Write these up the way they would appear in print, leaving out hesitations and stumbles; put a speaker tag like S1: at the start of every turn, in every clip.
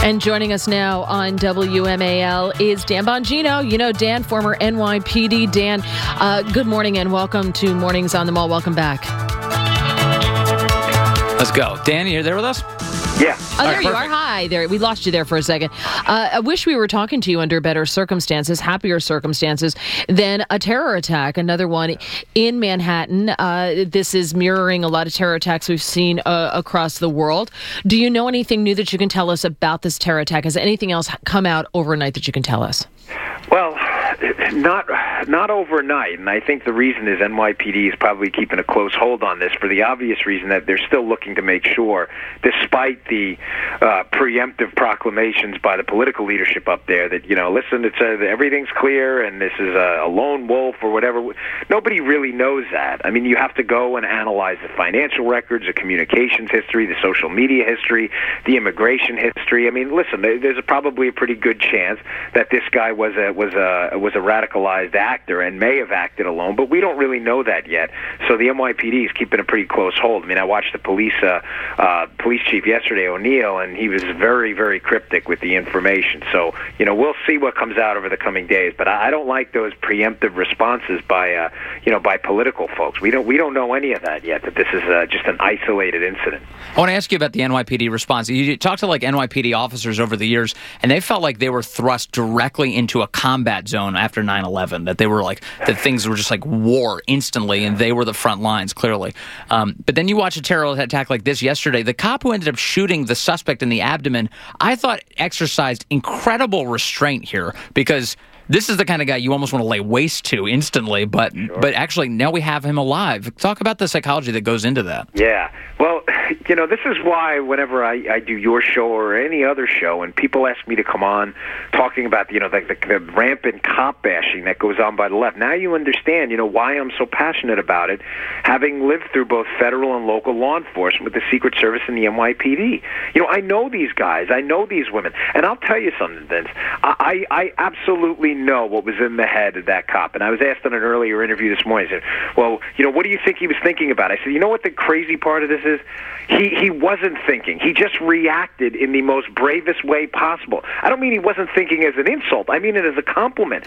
S1: And joining us now on WMAL is Dan Bongino. You know Dan, former NYPD. Dan, good morning and welcome to Mornings on the Mall. Welcome back.
S2: Let's go. Dan, you there with us?
S3: Yeah.
S1: Oh, there you are. Hi there. We lost you there for a second. I wish we were talking to you under better circumstances, happier circumstances than a terror attack. Another one in Manhattan. This is mirroring a lot of terror attacks we've seen across the world. Do you know anything new that you can tell us about this terror attack? Has anything else come out overnight that you can tell us?
S3: Well, not overnight, and I think the reason is NYPD is probably keeping a close hold on this for the obvious reason that they're still looking to make sure, despite the preemptive proclamations by the political leadership up there, that, listen, it says everything's clear and this is a lone wolf or whatever. Nobody really knows that. I mean, you have to go and analyze the financial records, the communications history, the social media history, the immigration history. I mean, listen, there's probably a pretty good chance that this guy was a radicalized actor and may have acted alone, but we don't really know that yet. So the NYPD is keeping a pretty close hold. I mean, I watched the police chief yesterday, O'Neill, and he was very, very cryptic with the information. So, we'll see what comes out over the coming days. But I don't like those preemptive responses by political folks. We don't know any of that yet, that this is just an isolated incident.
S2: I want to ask you about the NYPD response. You talked to NYPD officers over the years, and they felt like they were thrust directly into a combat zone after 9/11, that they were that things were just like war instantly, and they were the front lines, clearly. But then you watch a terror attack like this yesterday. The cop who ended up shooting the suspect in the abdomen, I thought exercised incredible restraint here, because this is the kind of guy you almost want to lay waste to instantly, but actually now we have him alive. Talk about the psychology that goes into that.
S3: Yeah. Well, this is why whenever I do your show or any other show, and people ask me to come on talking about, the rampant cop bashing that goes on by the left, now you understand, why I'm so passionate about it, having lived through both federal and local law enforcement with the Secret Service and the NYPD. I know these guys. I know these women. And I'll tell you something, Vince. I absolutely know what was in the head of that cop. And I was asked in an earlier interview this morning, I said, well, what do you think he was thinking about? I said, you know what the crazy part of this is? He wasn't thinking. He just reacted in the most bravest way possible. I don't mean he wasn't thinking as an insult. I mean it as a compliment.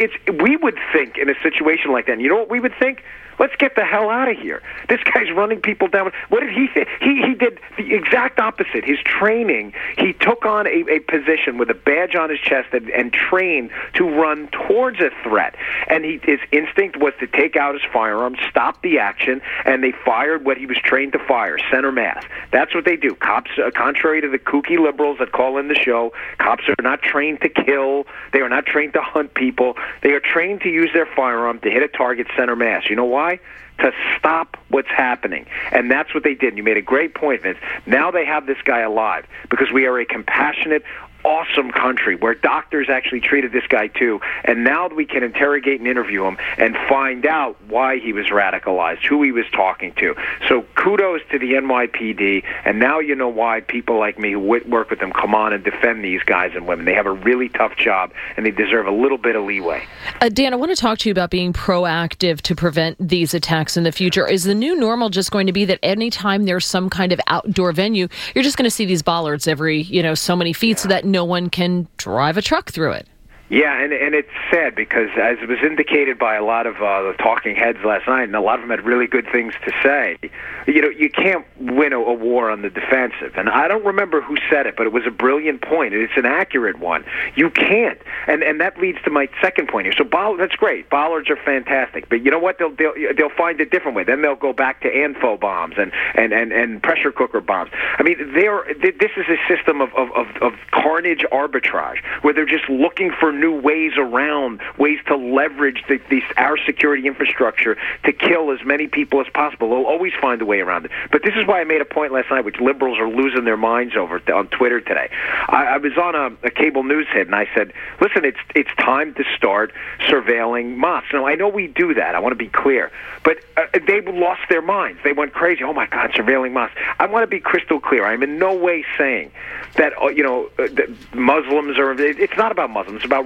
S3: We would think in a situation like that, and you know what we would think? Let's get the hell out of here. This guy's running people down. What did he think? He did the exact opposite. His training, he took on a position with a badge on his chest and trained to run towards a threat. And his instinct was to take out his firearm, stop the action, and they fired what he was trained to fire, center mass. That's what they do. Cops, contrary to the kooky liberals that call in the show, cops are not trained to kill. They are not trained to hunt people. They are trained to use their firearm to hit a target center mass. You know why? To stop what's happening. And that's what they did. And you made a great point, Vince. Now they have this guy alive because we are a compassionate, awesome country where doctors actually treated this guy too, and now we can interrogate and interview him and find out why he was radicalized, who he was talking to. So kudos to the NYPD, and now you know why people like me who work with them come on and defend these guys and women. They have a really tough job, and they deserve a little bit of leeway.
S1: Dan, I want to talk to you about being proactive to prevent these attacks in the future. Is the new normal just going to be that anytime there's some kind of outdoor venue, you're just going to see these bollards every, so many feet so that no one can drive a truck through it?
S3: Yeah, and it's sad because, as was indicated by a lot of the talking heads last night, and a lot of them had really good things to say, you can't win a war on the defensive. And I don't remember who said it, but it was a brilliant point, and it's an accurate one. You can't. And that leads to my second point here. So that's great. Bollards are fantastic. But you know what? They'll find a different way. Then they'll go back to ANFO bombs and pressure cooker bombs. I mean, this is a system of carnage arbitrage where they're just looking for new ways around, ways to leverage our security infrastructure to kill as many people as possible. They'll always find a way around it. But this is why I made a point last night, which liberals are losing their minds over on Twitter today. I was on a cable news hit, and I said, listen, it's time to start surveilling mosques. Now, I know we do that. I want to be clear. But they lost their minds. They went crazy. Oh, my God, surveilling mosques. I want to be crystal clear. I'm in no way saying that, that Muslims are – it's not about Muslims. It's about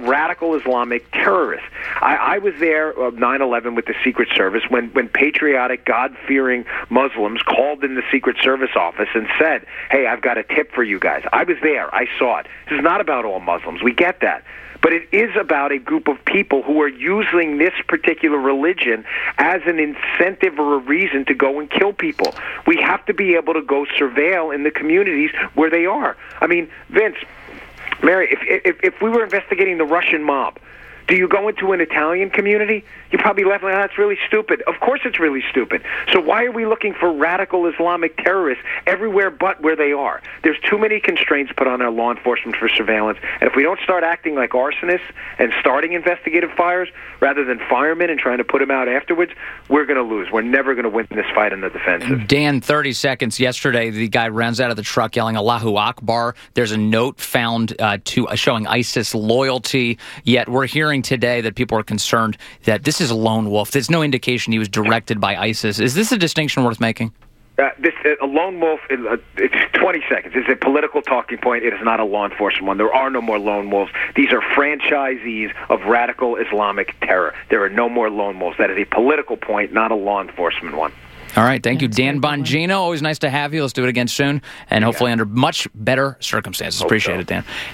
S3: radical Islamic terrorists. I was there 9/11 with the Secret Service when patriotic, God-fearing Muslims called in the Secret Service office and said, hey, I've got a tip for you guys. I was there. I saw it. This is not about all Muslims. We get that. But it is about a group of people who are using this particular religion as an incentive or a reason to go and kill people. We have to be able to go surveil in the communities where they are. I mean, Vince, Mary, if we were investigating the Russian mob, do you go into an Italian community? You probably laugh like, that's really stupid. Of course it's really stupid. So why are we looking for radical Islamic terrorists everywhere but where they are? There's too many constraints put on our law enforcement for surveillance. And if we don't start acting like arsonists and starting investigative fires rather than firemen and trying to put them out afterwards, we're going to lose. We're never going to win this fight in the defensive.
S2: Dan, 30 seconds. Yesterday, the guy runs out of the truck yelling Allahu Akbar. There's a note found showing ISIS loyalty, yet we're hearing today that people are concerned that this is a lone wolf. There's no indication he was directed by ISIS. Is this a distinction worth making?
S3: A lone wolf, it's 20 seconds. It's a political talking point. It is not a law enforcement one. There are no more lone wolves. These are franchisees of radical Islamic terror. There are no more lone wolves. That is a political point, not a law enforcement one.
S2: All right. Thank you, Dan Bongino. Always nice to have you. Let's do it again soon, and hopefully under much better circumstances. Appreciate it, Dan.